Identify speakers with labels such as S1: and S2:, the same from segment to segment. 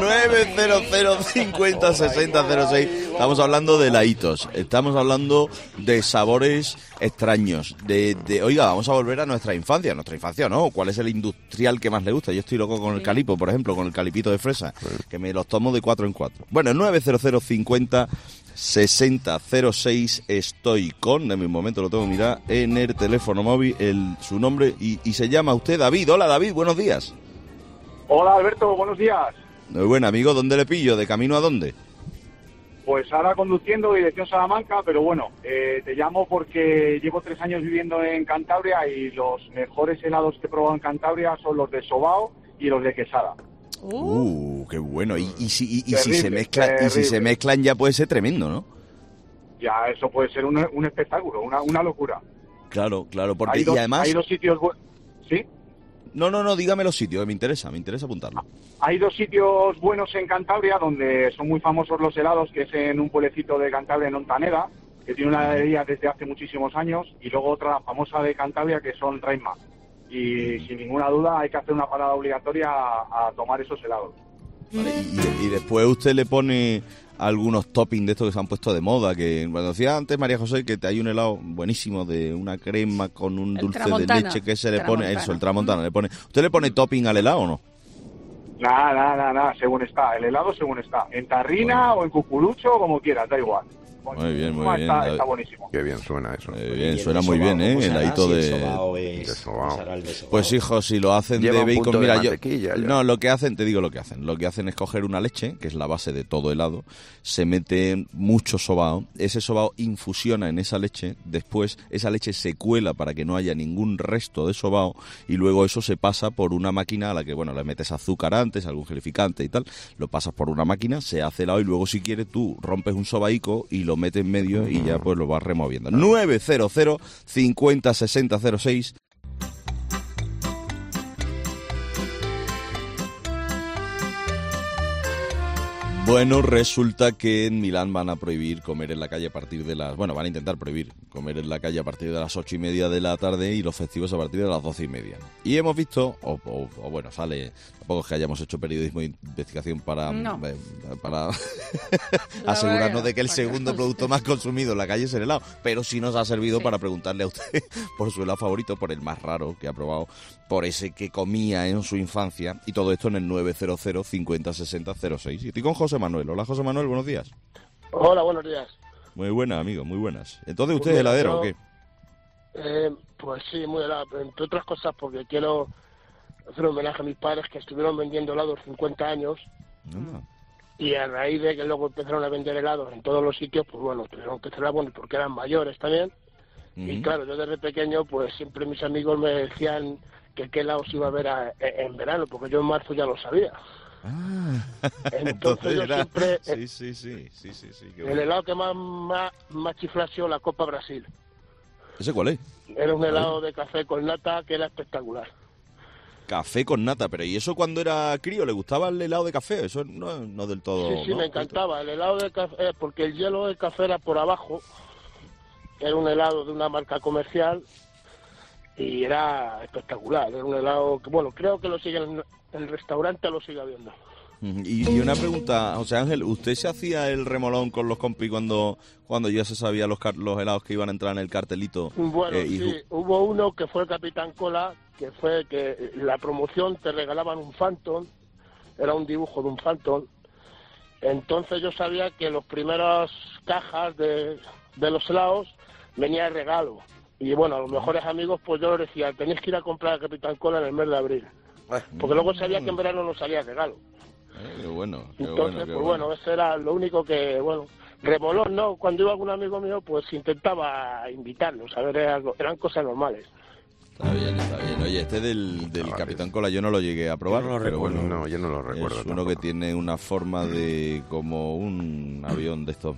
S1: 900 50 60 06. Estamos hablando de heladitos, estamos hablando de sabores extraños, oiga, vamos a volver a nuestra infancia no, ¿cuál es el industrial que más le gusta? Yo estoy loco con el calipo, por ejemplo, con el calipito de fresa, que me los tomo de 4 en 4. Bueno, 900 50 60 06 estoy con, de mi momento lo tengo que mirar en el teléfono móvil, su nombre, y se llama usted David. Hola David, buenos días.
S2: Hola Alberto, buenos días.
S1: Muy buen amigo, ¿dónde le pillo? ¿De camino a dónde?
S2: Pues ahora conduciendo dirección Salamanca, pero bueno, te llamo porque llevo 3 años viviendo en Cantabria y los mejores helados que he probado en Cantabria son los de Sobao y los de Quesada.
S1: Qué bueno. Y si se mezclan ya puede ser tremendo, ¿no?
S2: Ya, eso puede ser un espectáculo, una locura.
S1: Claro, porque y además...
S2: Hay 2 sitios... ¿Sí?
S1: No, dígame los sitios, me interesa apuntarlo.
S2: Hay 2 sitios buenos en Cantabria donde son muy famosos los helados, que es en un pueblecito de Cantabria, en Ontaneda, que tiene una heladería desde hace muchísimos años, y luego otra famosa de Cantabria que son Raima. Y sin ninguna duda hay que hacer una parada obligatoria a tomar esos helados.
S1: Vale, y después usted le pone algunos toppings de estos que se han puesto de moda, que cuando decía antes María José que hay un helado buenísimo de una crema con un dulce de leche que se le pone, eso, el tramontana, le pone. ¿Usted le pone topping al helado o no?
S2: Nada, según está, el helado según está, en tarrina o en cucurucho, como quieras, da igual.
S1: Muy bien.
S2: Está buenísimo.
S3: Qué bien suena eso.
S1: Suena muy bien, ¿eh? El heladito
S3: de sobao.
S1: Pues hijo, si lo hacen
S3: Lleva
S1: de bacon, mira,
S3: no,
S1: lo que hacen, te digo lo que hacen. Lo que hacen es coger una leche, que es la base de todo helado, se mete mucho sobao, ese sobao infusiona en esa leche, después esa leche se cuela para que no haya ningún resto de sobao y luego eso se pasa por una máquina a la que, bueno, le metes azúcar antes, algún gelificante y tal, lo pasas por una máquina, se hace helado y luego si quieres tú rompes un sobaico y lo metes en medio y ya pues lo vas removiendo. 900 50 60 06. Bueno, resulta que en Milán van a prohibir comer en la calle a partir de las... Bueno, van a intentar prohibir comer en la calle a partir de las 8:30 de la tarde y los festivos a partir de las 12:30. Y hemos visto, o bueno, sale... Tampoco es que hayamos hecho periodismo de investigación para asegurarnos de que el segundo producto más consumido en la calle es el helado. Pero sí nos ha servido para preguntarle a usted por su helado favorito, por el más raro que ha probado, por ese que comía en su infancia. Y todo esto en el 900 50 60 06. Y estoy con José Manuel. Hola, José Manuel, buenos días.
S4: Hola, buenos días.
S1: Muy buenas, amigo, muy buenas. ¿Entonces usted es heladero o qué?
S4: Pues sí, muy helado, entre otras cosas porque quiero hacer un homenaje a mis padres que estuvieron vendiendo helados 50 años y a raíz de que luego empezaron a vender helados en todos los sitios, pues bueno, tuvieron que cerrar, bueno, porque eran mayores también. Y claro, yo desde pequeño, pues siempre mis amigos me decían que qué helados iba a ver en verano, porque yo en marzo ya lo sabía. Entonces yo siempre...
S1: Sí.
S4: El helado que más chifla ha sido la Copa Brasil.
S1: ¿Ese cuál es?
S4: Era un helado de café con nata que era espectacular.
S1: Café con nata, pero ¿y eso cuando era crío? ¿Le gustaba el helado de café? Eso no del todo...
S4: Sí, ¿no? Me encantaba el helado de café, porque el hielo de café era por abajo, era un helado de una marca comercial y era espectacular, era un helado que, bueno, creo que lo siguen, el restaurante lo sigue habiendo.
S1: Y una pregunta, José Ángel, ¿usted se hacía el remolón con los compis cuando ya se sabía los helados que iban a entrar en el cartelito?
S4: Bueno, sí, hubo uno que fue el Capitán Cola, que fue que la promoción te regalaban un Phantom, era un dibujo de un Phantom, entonces yo sabía que los primeros cajas de los helados venía de regalo, y bueno, a los mejores amigos pues yo les decía, tenéis que ir a comprar el Capitán Cola en el mes de abril, porque luego sabía que en verano no salía regalo.
S1: Qué bueno.
S4: Entonces, pues bueno, eso era lo único que, bueno, remolón, ¿no? Cuando iba algún amigo mío, pues intentaba invitarlos, a ver, eran cosas normales.
S1: Está bien. Oye, este del Capitán Cola yo no lo llegué a probar, pero bueno,
S3: yo no lo recuerdo.
S1: Es uno que tiene una forma de como un avión de estos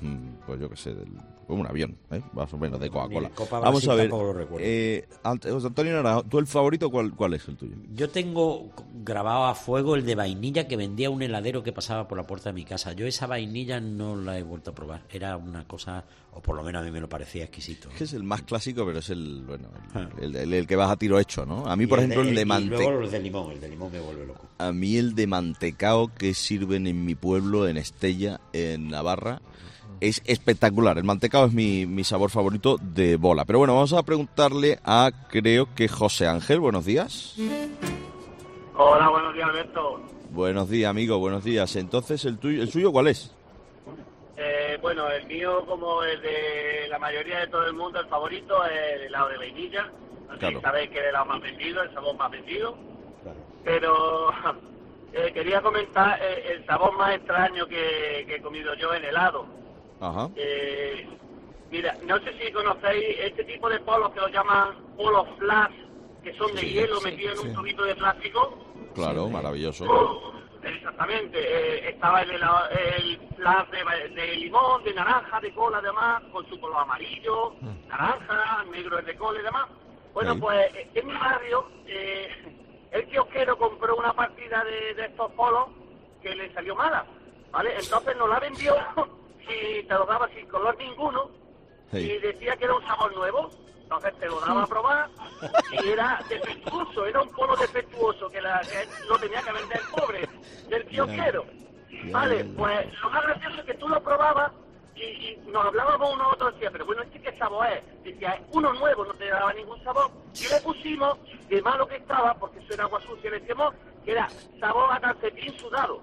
S1: pues yo qué sé, como un avión, más o menos, de Coca-Cola.
S5: Copa
S1: Vamos
S5: Brasil
S1: a ver,
S5: tampoco lo recuerdo.
S1: José Antonio Naranjo, ¿tú el favorito cuál es el tuyo?
S5: Yo tengo grabado a fuego el de vainilla que vendía un heladero que pasaba por la puerta de mi casa. Yo esa vainilla no la he vuelto a probar. Era una cosa, o por lo menos a mí me lo parecía exquisito.
S1: Es que es el más clásico, pero es el que vas a tiro hecho, ¿no? A mí, por ejemplo, el de mantecao.
S5: Y luego el de limón me vuelve loco.
S1: A mí el de mantecao que sirven en mi pueblo, en Estella, en Navarra, es espectacular. El mantecao es mi sabor favorito de bola. Pero bueno, vamos a preguntarle a, creo que José Ángel. Buenos días.
S6: Hola, buenos días, Alberto.
S1: Buenos días, amigo, buenos días. Entonces, ¿el suyo cuál es?
S6: Bueno, el mío, como el de la mayoría de todo el mundo, el favorito es el helado de vainilla. Así
S1: Claro.
S6: sabéis que es el helado más vendido, el sabor más vendido. Claro. Pero quería comentar el sabor más extraño que he comido yo en helado.
S1: Ajá.
S6: Mira, no sé si conocéis este tipo de polos que los llaman polos flash, que son de hielo metidos en un tubito de plástico.
S1: Claro, maravilloso.
S6: Exactamente, estaba el flash de limón, de naranja, de cola, además, con su color amarillo, naranja, negro es de cola y demás. Bueno, pues en mi barrio, el kiosquero compró una partida de estos polos que le salió mala, ¿vale? Entonces nos la vendió y te lo daba sin color ninguno y decía que era un sabor nuevo. Entonces te lo daba a probar y era defectuoso, era un polo defectuoso que lo tenía que vender el pobre del kiosquero. Vale, pues lo más gracioso es que tú lo probabas y nos hablábamos uno a otro, decía, pero bueno, ¿qué sabor es? Decía, uno nuevo, no te daba ningún sabor. Y le pusimos, de malo que estaba, porque eso era agua sucia, le decíamos que era sabor a calcetín sudado.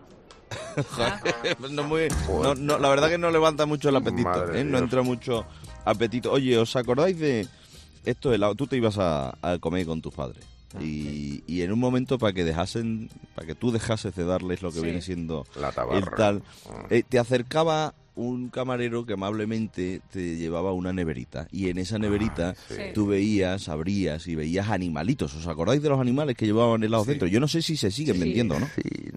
S1: No, la verdad que no levanta mucho el apetito, no entra mucho apetito. Oye, ¿os acordáis de esto helado? Tú te ibas a comer con tus padres y en un momento para que tú dejases de darles lo que viene siendo
S3: la tabarra,
S1: el tal, te acercaba un camarero que amablemente te llevaba una neverita y en esa neverita tú abrías y veías animalitos. ¿Os acordáis de los animales que llevaban helados dentro? Yo no sé si se siguen vendiendo, ¿no?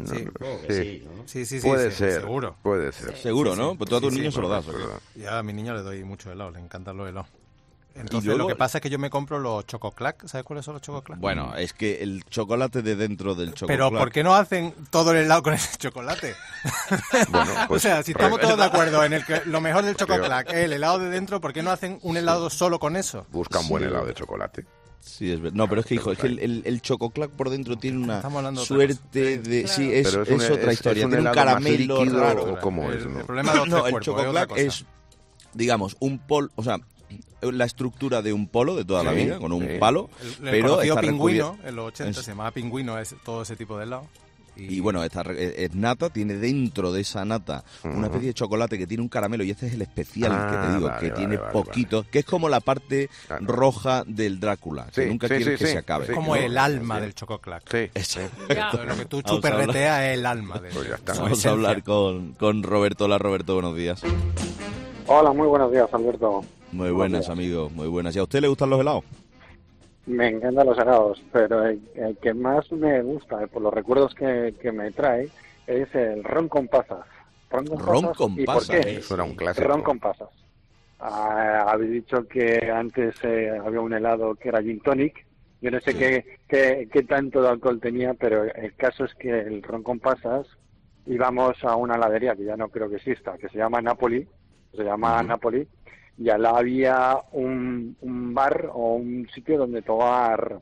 S3: Sí, puede ser,
S7: seguro.
S3: Puede ser.
S1: Seguro, ¿no? Pues tú a tus niños se lo das.
S7: Ya a mi niño le doy mucho helado, le encantan los helados. Entonces lo que pasa es que yo me compro los chococlac. ¿Sabes cuáles son los chococlac?
S1: Bueno, es que el chocolate de dentro del chococlac.
S7: Pero ¿por qué no hacen todo el helado con ese chocolate?
S3: Bueno, pues,
S7: o sea, si estamos todos de acuerdo en el que lo mejor del chococlac es el helado de dentro, ¿por qué no hacen un helado solo con eso?
S3: Busca un buen helado de chocolate.
S1: Sí, es verdad. No, pero es que, hijo, es que el chococlac por dentro tiene una suerte de...
S7: Claro.
S1: Sí, es otra historia. Tiene un caramelo raro.
S3: ¿Cómo es?
S7: El problema de los tres
S1: el
S7: cuerpos,
S1: chococlac es, digamos, un polo... O sea, la estructura de un polo de toda la vida, con un palo,
S7: pero
S1: está
S7: pingüino, en los 80 se llamaba pingüino, es todo ese tipo de helado.
S1: Y bueno, es nata, tiene dentro de esa nata una especie de chocolate que tiene un caramelo, y este es el especial que te digo, que tiene poquito, que es como la parte roja del Drácula, que nunca quieres que se acabe.
S7: Es como el alma del chococlac. Lo que tú chuperreteas es el alma de
S1: Vamos a hablar con Roberto. Hola, Roberto, buenos días.
S8: Hola, muy buenos días, Alberto.
S1: Muy buenas, amigo, muy buenas. ¿Y a usted le gustan los helados?
S8: Me encantan los helados, pero el que más me gusta, por los recuerdos que me trae, es el ron con pasas.
S1: ¿Ron con
S8: ¿Y
S1: pasas?
S8: por qué?
S3: Eso era un clásico.
S8: Ron con pasas. Habéis dicho que antes había un helado que era gin tonic. Yo no sé qué tanto de alcohol tenía, pero el caso es que el ron con pasas, íbamos a una heladería que ya no creo que exista, que se llama Napoli, Napoli, y al lado había un bar o un sitio donde tomar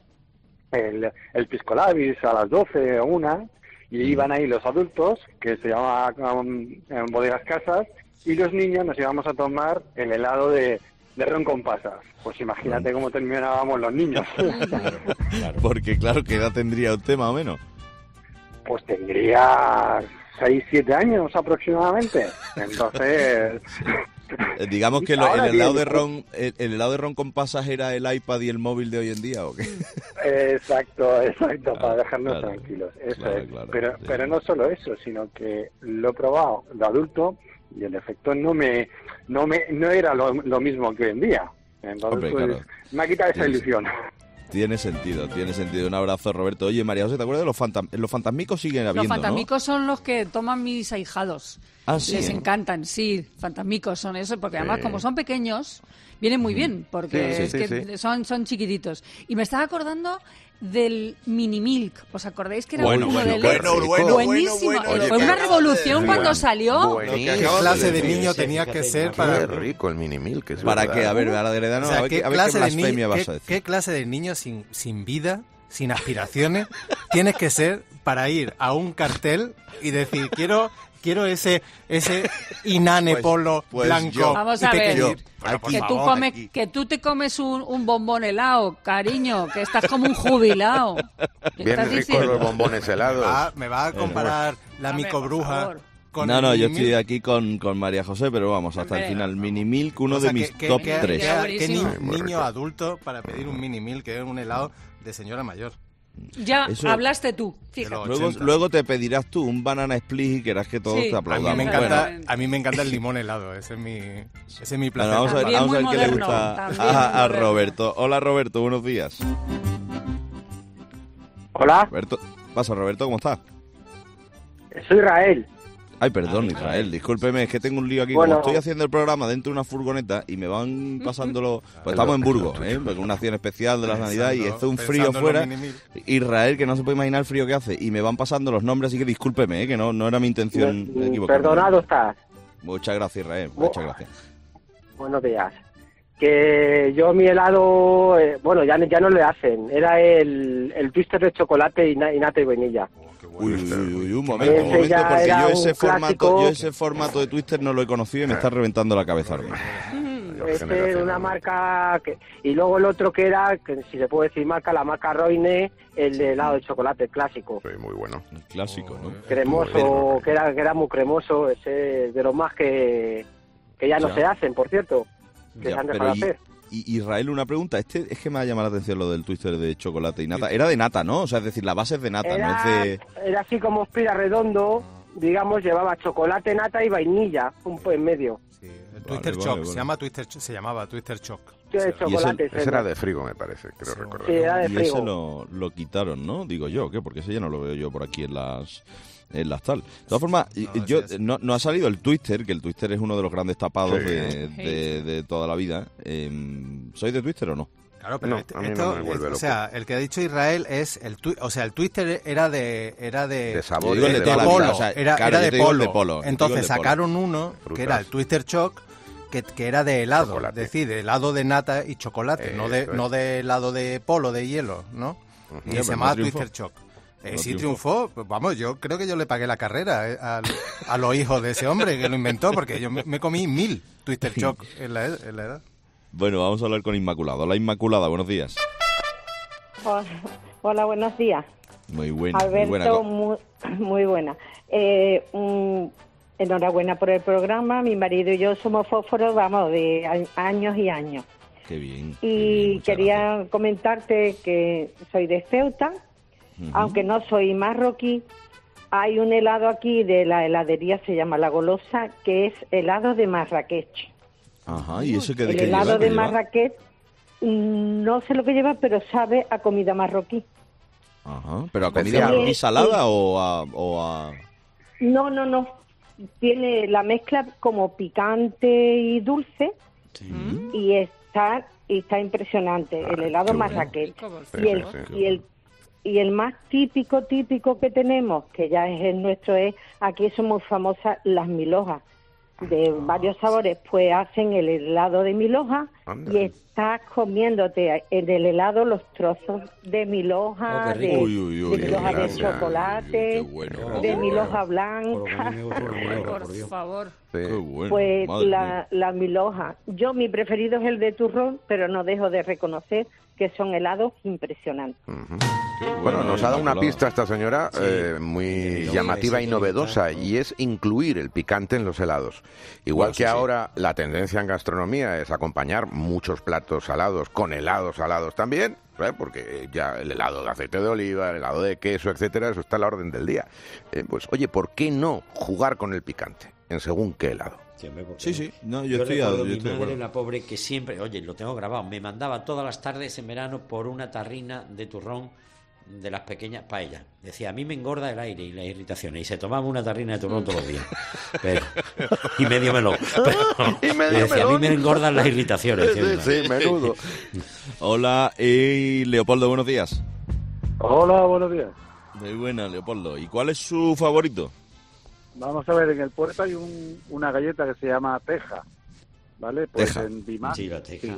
S8: el pisco labis a las 12 o 1, y iban ahí los adultos, que se llama en Bodegas Casas, y los niños nos íbamos a tomar el helado de ron con pasas. Pues imagínate cómo terminábamos los niños.
S1: Claro. Porque claro, ¿qué edad tendría usted más o menos?
S8: Pues tendría 6-7 años aproximadamente. Entonces...
S1: Digamos que el helado de ron con pasas era el iPad y el móvil de hoy en día, ¿o qué?
S8: Exacto, para dejarnos tranquilos. Eso es. Pero no solo eso, sino que lo he probado de adulto y el efecto no era lo mismo que hoy en día. Entonces, me ha quitado esa ilusión.
S1: Tiene sentido. Un abrazo, Roberto. Oye, María José, ¿te acuerdas de los fantasmicos? Siguen habiendo,
S9: Los fantasmicos,
S1: ¿no?
S9: son los que toman mis ahijados.
S1: ¿Sí?
S9: Les encantan, sí, fantasmicos son eso, porque además como son pequeños, vienen muy bien, porque son chiquititos. Y me estaba acordando del Mini Milk, ¿os acordáis que era uno de leche? Buenísimo. Fue una revolución cuando salió.
S7: ¿Qué clase de niño tenía que ser para...?
S3: Qué rico el Mini Milk.
S1: ¿Para qué? A ver, Heredano, a ver qué blasfemia vas a decir.
S7: ¿Qué clase de niño sin vida, sin aspiraciones, tienes que ser para ir a un cartel y decir, quiero ese inane polo blanco?
S9: Vamos a ver, que tú te comes un bombón helado, cariño, que estás como un jubilado.
S3: Bien ricos los bombones helados.
S7: Me va a comparar la micobruja.
S1: No, yo estoy aquí con María José, pero vamos, hasta el final. Mini Milk, uno de mis top 3.
S7: ¿Qué niño adulto para pedir un Mini Milk, que es un helado de señora mayor?
S9: Ya hablaste tú, fíjate.
S1: Luego te pedirás tú un banana split y querrás que todos te aplaudamos.
S7: A mí me encanta el limón helado, ese es mi placer.
S1: Bueno, vamos a ver qué le gusta a Roberto. Hola, Roberto, buenos días.
S10: Hola.
S1: Pasa, Roberto, ¿cómo estás?
S10: Soy Israel.
S1: Ay, perdón, Israel, discúlpeme, es que tengo un lío aquí. Como estoy haciendo el programa dentro de una furgoneta y me van pasándolo... Pues estamos en Burgos, con una acción especial de la Navidad y hace un frío fuera. Israel, que no se puede imaginar el frío que hace. Y me van pasando los nombres, así que discúlpeme, que no era mi intención equivocarme.
S10: Perdonado estás.
S1: Muchas gracias, Israel, muchas gracias.
S10: Buenos días. Que yo mi helado, ya no le hacen. Era el twister de chocolate y nata y vainilla.
S1: Uy, un momento, porque yo ese formato de Twister no lo he conocido y me está reventando la cabeza ahora mismo.
S10: Este era una marca y luego el otro que era, que si se puede decir la marca Roine, el de helado de chocolate, el clásico.
S3: Sí, muy bueno.
S1: El clásico, ¿no?
S10: Cremoso, que era muy cremoso, ese de los más que ya no se hacen, por cierto, que se han dejado de hacer.
S1: Y Israel, una pregunta, es que me ha llamado la atención lo del twister de chocolate y nata. Era de nata, ¿no? O sea, es decir, la base es de nata, no es de...
S10: Era así como espira redondo, digamos, llevaba chocolate, nata y vainilla, un poco en medio.
S7: Sí, el Twister Choc, se llamaba Twister Choc.
S10: Chocolate,
S3: ese era de frigo, me parece, creo recordar.
S10: Sí, era de frigo.
S1: Y ese lo quitaron, ¿no? Digo yo, ¿qué? Porque ese ya no lo veo yo por aquí en las tal. De todas formas, no ha salido el Twister, que el Twister es uno de los grandes tapados de toda la vida. ¿Sois de Twister o no?
S7: Claro, pero a mí no me vuelve loco. O sea, el que ha dicho Israel es el Twister era de
S3: sabor,
S1: de
S7: polo,
S1: o sea,
S7: era de polo. Entonces sacaron uno que era el Twister Choc, que era de helado, es decir, de helado de nata y chocolate, no de helado de polo, de hielo, ¿no? Y se llamaba Twister Choc. Sí triunfó, pues vamos, yo creo que yo le pagué la carrera a los hijos de ese hombre que lo inventó, porque yo me comí 1000 Twister Choc en la edad.
S1: Bueno, vamos a hablar con Inmaculada. Hola, Inmaculada, buenos días.
S11: Hola, buenos días.
S1: Muy buena.
S11: Alberto, muy buena. Enhorabuena por el programa. Mi marido y yo somos fósforos, vamos, de años y años.
S1: Qué bien.
S11: Y quería comentarte que soy de Ceuta. Aunque no soy marroquí, hay un helado aquí de la heladería, se llama La Golosa, que es helado de Marrakech.
S1: Ajá, ¿y eso qué
S11: de qué lleva? El helado de Marrakech, no sé lo que lleva, pero sabe a comida marroquí.
S1: Ajá, ¿pero a comida marroquí salada o a...?
S11: No. Tiene la mezcla como picante y dulce, y está impresionante, el helado Marrakech. Y el más típico que tenemos, que ya es el nuestro, aquí son muy famosas las milhojas, de varios sabores. Pues hacen el helado de milhoja y estás comiéndote en el helado los trozos de milhoja, de milhoja de chocolate, de milhoja blanca.
S9: Por favor.
S11: Pues la milhoja. Mi preferido es el de turrón, pero no dejo de reconocer que son helados impresionantes.
S3: Bueno, nos ha dado una pista esta señora muy llamativa y novedosa, y es incluir el picante en los helados. Igual que ahora la tendencia en gastronomía es acompañar muchos platos salados con helados salados también, ¿sabes? Porque ya el helado de aceite de oliva, el helado de queso, etcétera, eso está a la orden del día. Pues oye, ¿por qué no jugar con el picante en según qué helado?
S1: Sí, no, yo estoy
S5: mi madre, la pobre, que siempre, oye, lo tengo grabado, me mandaba todas las tardes en verano por una tarrina de turrón de las pequeñas paellas. Decía, a mí me engorda el aire y las irritaciones, y se tomaba una tarrina de turrón todos los días. Y medio melón. Decía, a mí me engordan las irritaciones.
S3: Sí, menudo.
S1: Hola, Leopoldo, buenos días.
S12: Hola, buenos días.
S1: Muy buena, Leopoldo. ¿Y cuál es su favorito?
S12: Vamos a ver, en el puerto hay una galleta que se llama Teja, ¿vale? Pues
S1: Teja.
S12: En Dimas,
S5: sí, la Teja.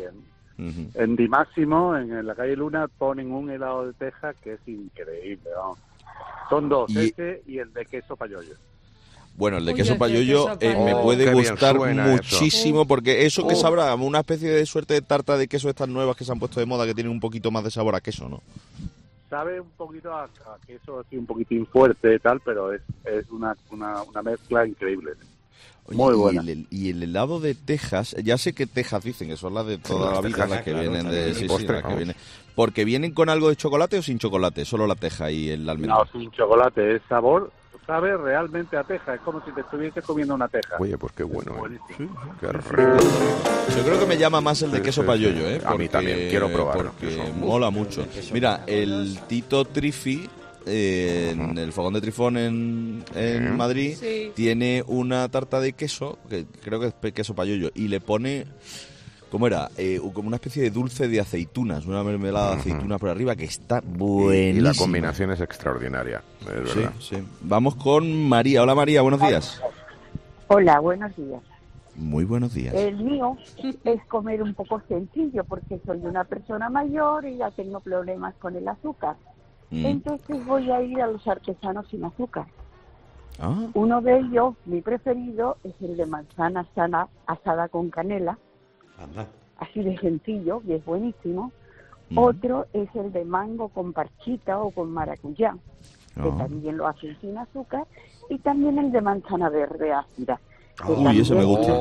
S12: En Dimáximo, en la calle Luna, ponen un helado de Teja que es increíble, vamos. Son dos, ese y el de queso payollo.
S1: Bueno, el de queso payollo me puede gustar muchísimo eso. Porque eso que sabrá una especie de suerte de tarta de queso estas nuevas que se han puesto de moda que tienen un poquito más de sabor a queso, ¿no?
S12: Sabe un poquito a queso así un poquitín fuerte y tal, pero es una mezcla increíble.
S1: Oye,
S12: muy buena.
S1: Y el helado de Texas, ya sé que Texas dicen que son las de toda la vida, las que vienen de las que vienen. Porque vienen con algo de chocolate o sin chocolate, solo la Teja y el almendro.
S12: No, sin chocolate, es sabor, sabe realmente a Teja, es como si te estuviese comiendo una Teja.
S3: Oye, pues qué bueno.
S1: Sí, qué rico. Yo creo que me llama más el de queso payollo, ¿eh?
S3: A mí también, quiero probarlo.
S1: Porque mola mucho. Mira, el Tito Trifi, en el Fogón de Trifón en Madrid, tiene una tarta de queso, que creo que es queso payollo, y le pone... ¿Cómo era? Como una especie de dulce de aceitunas, una mermelada de aceitunas por arriba que está buenísima.
S3: Y la combinación es extraordinaria, es verdad.
S1: Sí. Vamos con María. Hola María, buenos días.
S11: Hola, buenos días.
S1: Muy buenos días.
S11: El mío es comer un poco sencillo porque soy una persona mayor y ya tengo problemas con el azúcar. Entonces voy a ir a los artesanos sin azúcar. Uno de ellos, mi preferido, es el de manzana sana asada con canela. Así de sencillo, y es buenísimo. Otro es el de mango con parchita o con maracuyá, que también lo hacen sin azúcar. Y también el de manzana verde ácida.
S1: Uy, ese me gusta.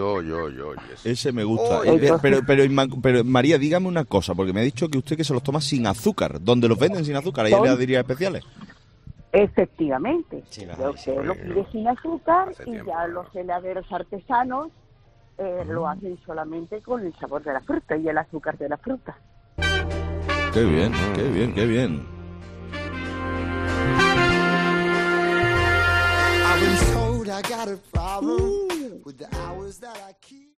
S1: Ese me gusta. Pero María, dígame una cosa, porque me ha dicho que usted que se los toma sin azúcar. ¿Dónde los venden sin azúcar? ¿Hay heladerías especiales?
S11: Efectivamente. Usted lo pide sin azúcar y ya los heladeros artesanos lo hacen solamente con el sabor de la fruta y el azúcar de la fruta.
S1: Qué bien, qué bien, qué bien.